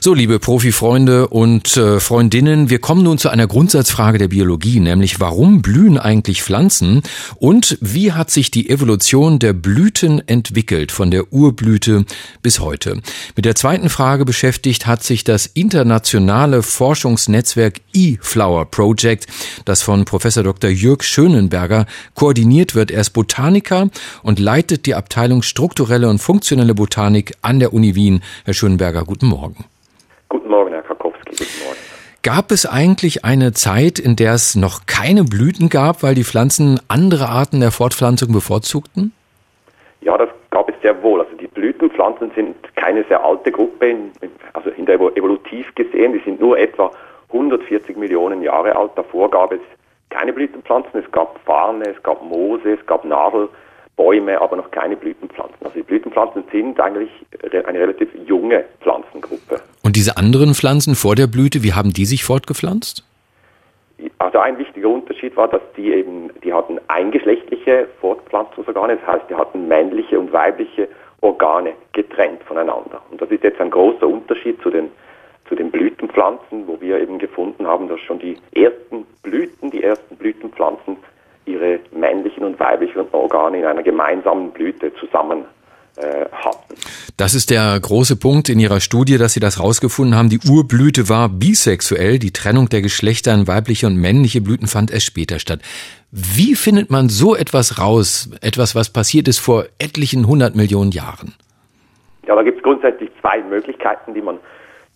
So, liebe Profi-Freunde und Freundinnen, wir kommen nun zu einer Grundsatzfrage der Biologie, nämlich warum blühen eigentlich Pflanzen und wie hat sich die Evolution der Blüten entwickelt, von der Urblüte bis heute? Mit der zweiten Frage beschäftigt hat sich das internationale Forschungsnetzwerk eFlower Project, das von Professor Dr. Jürg Schönenberger koordiniert wird. Er ist Botaniker und leitet die Abteilung strukturelle und funktionelle Botanik an der Uni Wien. Herr Schönenberger, guten Morgen. Guten Morgen, Herr Karkowski. Guten Morgen. Gab es eigentlich eine Zeit, in der es noch keine Blüten gab, weil die Pflanzen andere Arten der Fortpflanzung bevorzugten? Ja, das gab es sehr wohl. Also die Blütenpflanzen sind keine sehr alte Gruppe, also in der evolutiv gesehen. Die sind nur etwa 140 Millionen Jahre alt. Davor gab es keine Blütenpflanzen. Es gab Farne, es gab Moose, es gab Nadelbäume, aber noch keine Blütenpflanzen. Also die Blütenpflanzen sind eigentlich eine relativ junge Pflanzengruppe. Und diese anderen Pflanzen vor der Blüte, wie haben die sich fortgepflanzt? Also ein wichtiger Unterschied war, dass die hatten eingeschlechtliche Fortpflanzungsorgane, das heißt, die hatten männliche und weibliche Organe getrennt voneinander. Und das ist jetzt ein großer Unterschied zu den Blütenpflanzen, wo wir eben gefunden haben, dass schon die ersten Blütenpflanzen ihre männlichen und weiblichen Organe in einer gemeinsamen Blüte zusammen hatten. Das ist der große Punkt in Ihrer Studie, dass Sie das rausgefunden haben. Die Urblüte war bisexuell. Die Trennung der Geschlechter in weibliche und männliche Blüten fand erst später statt. Wie findet man so etwas raus? Etwas, was passiert ist vor etlichen 100 Millionen Jahren? Ja, da gibt es grundsätzlich zwei Möglichkeiten, die man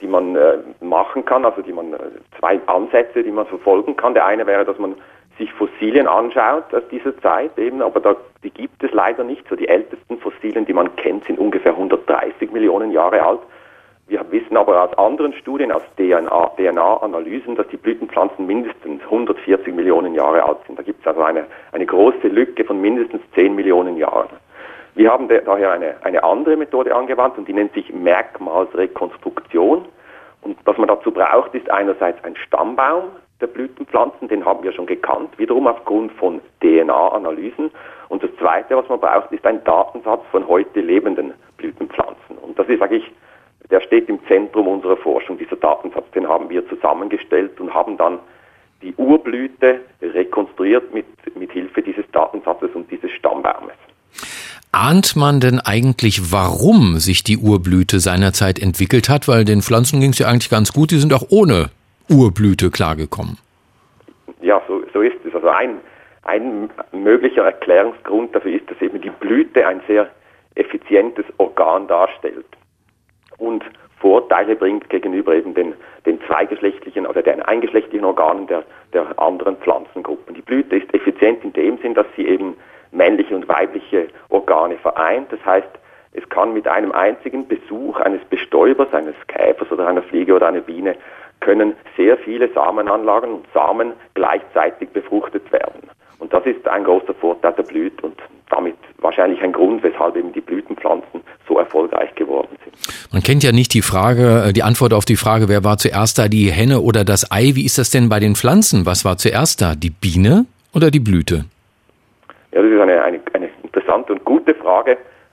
machen kann, also zwei Ansätze, die man verfolgen kann. Der eine wäre, dass man sich Fossilien anschaut aus dieser Zeit eben, aber die gibt es leider nicht. So die ältesten Fossilien, die man kennt, sind ungefähr 130 Millionen Jahre alt. Wir wissen aber aus anderen Studien, aus DNA-Analysen, dass die Blütenpflanzen mindestens 140 Millionen Jahre alt sind. Da gibt es also eine große Lücke von mindestens 10 Millionen Jahren. Wir haben daher eine andere Methode angewandt und die nennt sich Merkmalsrekonstruktion. Und was man dazu braucht, ist einerseits ein Stammbaum der Blütenpflanzen, den haben wir schon gekannt, wiederum aufgrund von DNA-Analysen. Und das Zweite, was man braucht, ist ein Datensatz von heute lebenden Blütenpflanzen. Und das ist eigentlich, der steht im Zentrum unserer Forschung, dieser Datensatz, den haben wir zusammengestellt und haben dann die Urblüte rekonstruiert mit Hilfe dieses Datensatzes und dieses Stammbaumes. Ahnt man denn eigentlich, warum sich die Urblüte seinerzeit entwickelt hat? Weil den Pflanzen ging es ja eigentlich ganz gut, die sind auch ohne Urblüte klargekommen. Ja, so ist es. Also ein möglicher Erklärungsgrund dafür ist, dass eben die Blüte ein sehr effizientes Organ darstellt und Vorteile bringt gegenüber eben den zweigeschlechtlichen oder den eingeschlechtlichen Organen der anderen Pflanzengruppen. Die Blüte ist effizient in dem Sinn, dass sie eben männliche und weibliche Organe vereint. Das heißt, es kann mit einem einzigen Besuch eines Bestäubers, eines Käfers oder einer Fliege oder einer Biene, können sehr viele Samenanlagen und Samen gleichzeitig befruchtet werden. Und das ist ein großer Vorteil der Blüte und damit wahrscheinlich ein Grund, weshalb eben die Blütenpflanzen so erfolgreich geworden sind. Man kennt ja nicht die Antwort auf die Frage, wer war zuerst da, die Henne oder das Ei? Wie ist das denn bei den Pflanzen? Was war zuerst da, die Biene oder die Blüte? Ja, das ist eine interessante und gute Frage.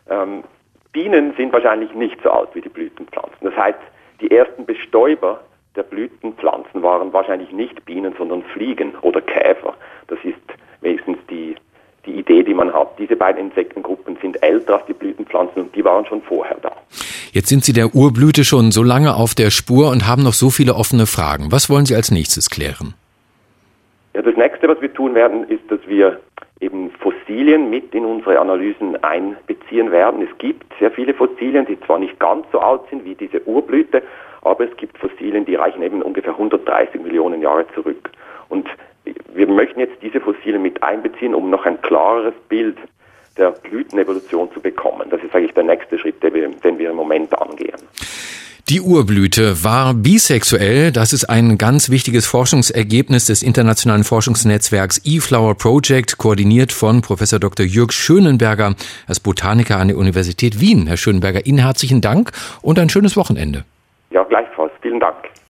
Bienen sind wahrscheinlich nicht so alt wie die Blütenpflanzen. Das heißt, die ersten Bestäuber der Blütenpflanzen waren wahrscheinlich nicht Bienen, sondern Fliegen oder Käfer. Das ist wenigstens die Idee, die man hat. Diese beiden Insektengruppen sind älter als die Blütenpflanzen und die waren schon vorher da. Jetzt sind Sie der Urblüte schon so lange auf der Spur und haben noch so viele offene Fragen. Was wollen Sie als nächstes klären? Ja, das nächste, was wir tun werden, ist, dass wir eben Fossilien mit in unsere Analysen einbeziehen werden. Es gibt sehr viele Fossilien, die zwar nicht ganz so alt sind wie diese Urblüte, aber es gibt Fossilien, die reichen eben ungefähr 130 Millionen Jahre zurück. Und wir möchten jetzt diese Fossilien mit einbeziehen, um noch ein klareres Bild der Blütenevolution zu bekommen. Das ist eigentlich der nächste Schritt, den wir im Moment angehen. Die Urblüte war bisexuell. Das ist ein ganz wichtiges Forschungsergebnis des internationalen Forschungsnetzwerks eFlower Project, koordiniert von Professor Dr. Jürg Schönenberger als Botaniker an der Universität Wien. Herr Schönenberger, Ihnen herzlichen Dank und ein schönes Wochenende. Ja, gleichfalls. Vielen Dank.